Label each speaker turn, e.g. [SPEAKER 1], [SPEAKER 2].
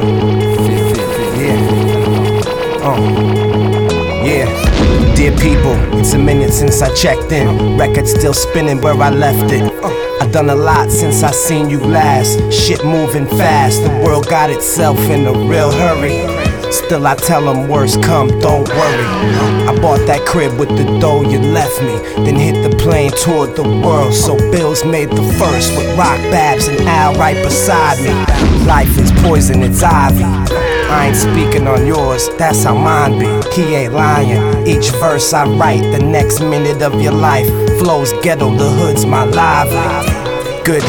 [SPEAKER 1] Yeah. Dear people, it's a minute since I checked in. Record still spinning where I left it. I done a lot since I seen you last. Shit moving fast, the world got itself in a real hurry. Still I tell them worst come, don't worry. I bought that crib with the dough you left me, then hit the plane, toured the world. So Bills made the first with Rock, Babs, and Al right beside me. Life is poison, it's ivy. I ain't speaking on yours, that's how mine be. He ain't lying, each verse I write, the next minute of your life flows ghetto, the hood's my lively.